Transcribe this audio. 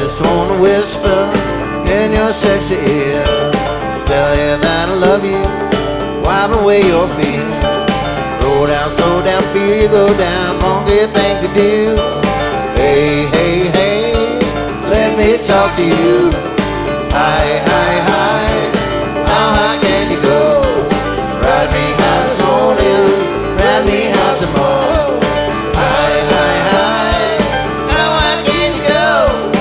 just wanna whisper in your sexy ear, tell you that I love you, wipe away your fear. Slow down, feel you go down, funky thing to do. Hey, hey, hey, let me talk to you. Hi, hi, hi.